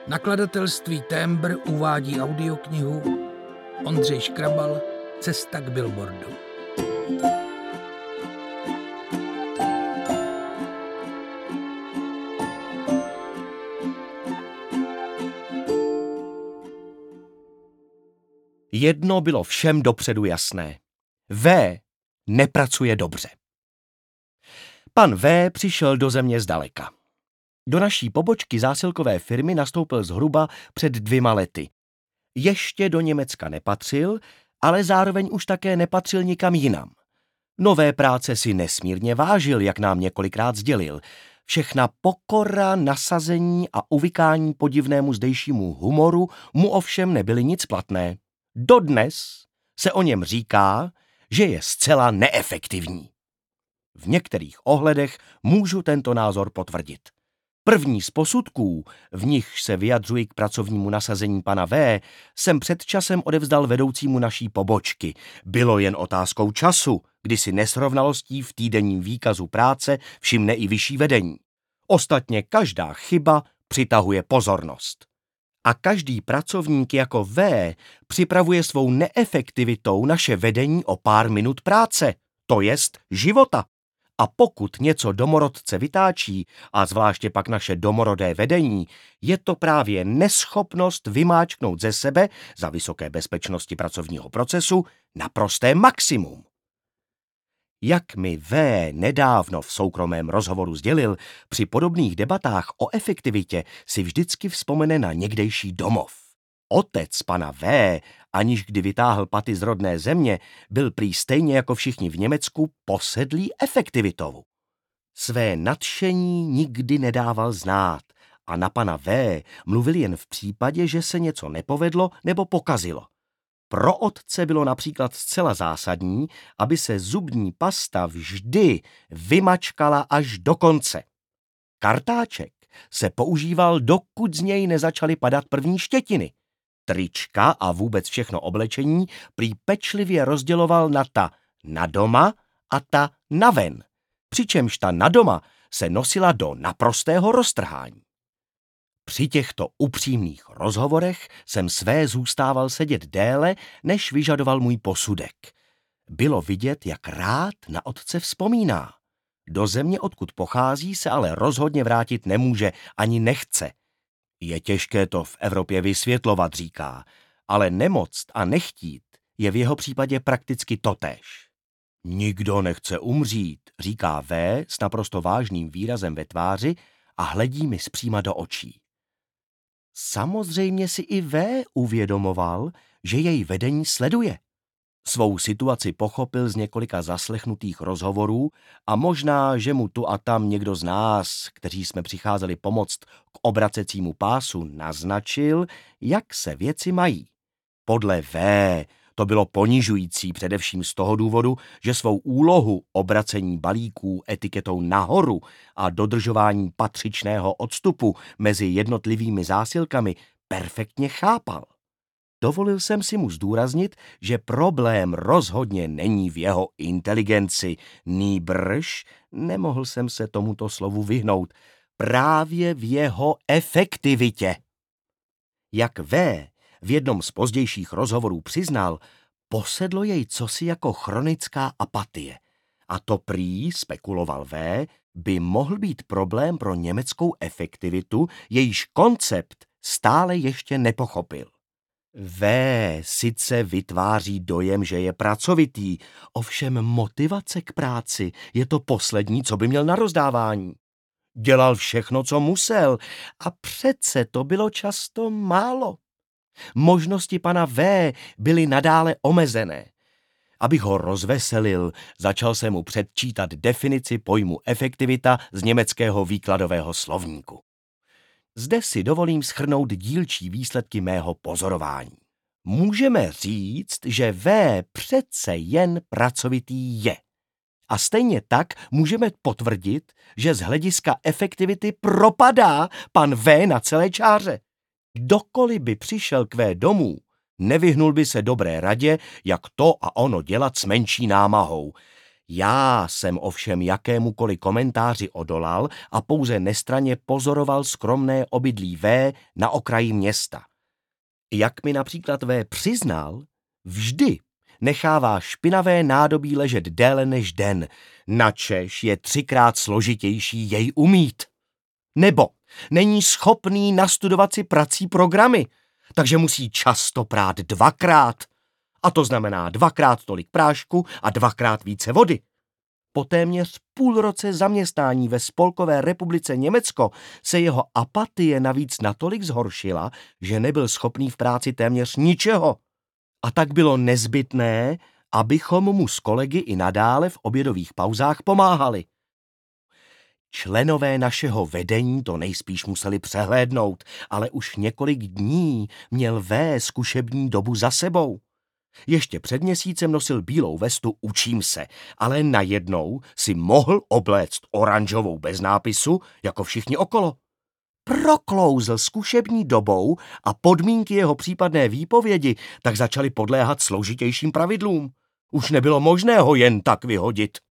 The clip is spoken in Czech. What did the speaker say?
Nakladatelství Témbr uvádí audioknihu Ondřej Škrabal Cesta k billboardu. Jedno bylo všem dopředu jasné. V nepracuje dobře. Pan V přišel do země zdaleka. Do naší pobočky zásilkové firmy nastoupil zhruba před 2 lety. Ještě do Německa nepatřil, ale zároveň už také nepatřil nikam jinam. Nové práce si nesmírně vážil, jak nám několikrát sdělil. Všechna pokora, nasazení a uvykání podivnému zdejšímu humoru mu ovšem nebyly nic platné. Dodnes se o něm říká, že je zcela neefektivní. V některých ohledech můžu tento názor potvrdit. První z posudků, v nichž se vyjadřuji k pracovnímu nasazení pana V, jsem před časem odevzdal vedoucímu naší pobočky. Bylo jen otázkou času, kdy si nesrovnalostí v týdenním výkazu práce všimne i vyšší vedení. Ostatně každá chyba přitahuje pozornost. A každý pracovník jako V připravuje svou neefektivitou naše vedení o pár minut práce, to jest života. A pokud něco domorodce vytáčí, a zvláště pak naše domorodé vedení, je to právě neschopnost vymáčknout ze sebe za vysoké bezpečnosti pracovního procesu naprosté maximum. Jak mi V nedávno v soukromém rozhovoru sdělil, při podobných debatách o efektivitě si vždycky vzpomene na někdejší domov. Otec pana V, aniž kdy vytáhl paty z rodné země, byl prý stejně jako všichni v Německu posedlý efektivitou. Své nadšení nikdy nedával znát a na pana V mluvil jen v případě, že se něco nepovedlo nebo pokazilo. Pro otce bylo například zcela zásadní, aby se zubní pasta vždy vymačkala až do konce. Kartáček se používal, dokud z něj nezačaly padat první štětiny. Trička a vůbec všechno oblečení prý pečlivě rozděloval na ta na doma a ta na ven, přičemž ta na doma se nosila do naprostého roztrhání. Při těchto upřímných rozhovorech jsem své zůstával sedět déle, než vyžadoval můj posudek. Bylo vidět, jak rád na otce vzpomíná. Do země, odkud pochází, se ale rozhodně vrátit nemůže, ani nechce. Je těžké to v Evropě vysvětlovat, říká, ale nemoct a nechtít je v jeho případě prakticky totéž. Nikdo nechce umřít, říká V s naprosto vážným výrazem ve tváři a hledí mi zpříma do očí. Samozřejmě si i V uvědomoval, že její vedení sleduje. Svou situaci pochopil z několika zaslechnutých rozhovorů a možná, že mu tu a tam někdo z nás, kteří jsme přicházeli pomoct k obracecímu pásu, naznačil, jak se věci mají. Podle V to bylo ponižující především z toho důvodu, že svou úlohu obracení balíků etiketou nahoru a dodržování patřičného odstupu mezi jednotlivými zásilkami perfektně chápal. Dovolil jsem si mu zdůraznit, že problém rozhodně není v jeho inteligenci, nýbrž, nemohl jsem se tomuto slovu vyhnout, právě v jeho efektivitě. Jak v jednom z pozdějších rozhovorů přiznal, posedlo jej cosi jako chronická apatie. A to prý, spekuloval V, by mohl být problém pro německou efektivitu, jejíž koncept stále ještě nepochopil. V sice vytváří dojem, že je pracovitý, ovšem motivace k práci je to poslední, co by měl na rozdávání. Dělal všechno, co musel, a přece to bylo často málo. Možnosti pana V byly nadále omezené. Abych ho rozveselil, začal jsem mu předčítat definici pojmu efektivita z německého výkladového slovníku. Zde si dovolím shrnout dílčí výsledky mého pozorování. Můžeme říct, že V přece jen pracovitý je. A stejně tak můžeme potvrdit, že z hlediska efektivity propadá pan V na celé čáře. Kdokoliv by přišel k V domů, nevyhnul by se dobré radě, jak to a ono dělat s menší námahou. Já jsem ovšem jakémukoliv komentáři odolal a pouze nestranně pozoroval skromné obydlí V na okraji města. Jak mi například V přiznal, vždy nechává špinavé nádobí ležet déle než den, načež je 3krát složitější jej umýt. Nebo není schopný nastudovat si prací programy, takže musí často prát 2krát. A to znamená 2krát tolik prášku a 2krát více vody. Po téměř půl roce zaměstnání ve Spolkové republice Německo se jeho apatie navíc natolik zhoršila, že nebyl schopný v práci téměř ničeho. A tak bylo nezbytné, abychom mu s kolegy i nadále v obědových pauzách pomáhali. Členové našeho vedení to nejspíš museli přehlédnout, ale už několik dní měl V zkušební dobu za sebou. Ještě před měsícem nosil bílou vestu Učím se, ale najednou si mohl obléct oranžovou bez nápisu, jako všichni okolo. Proklouzl zkušební dobou a podmínky jeho případné výpovědi tak začaly podléhat složitějším pravidlům. Už nebylo možné ho jen tak vyhodit.